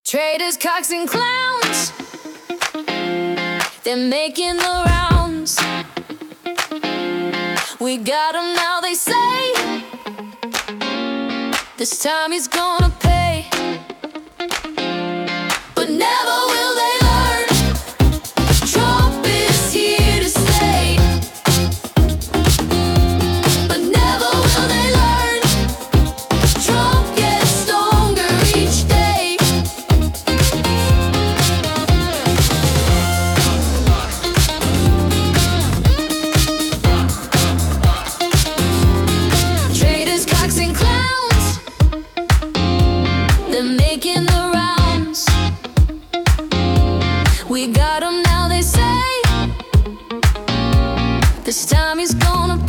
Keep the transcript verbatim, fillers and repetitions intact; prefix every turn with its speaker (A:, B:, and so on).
A: Traitors, cocks, and clowns, they're making the rounds. We got 'em now, they say. This time he's gonna pay. But never will they learn. Trump is here to stay. But never will they learn. Trump gets stronger each day. Traitors, cocks, and clowns, they're making the rounds. We got 'em now, they say. This time he's gonna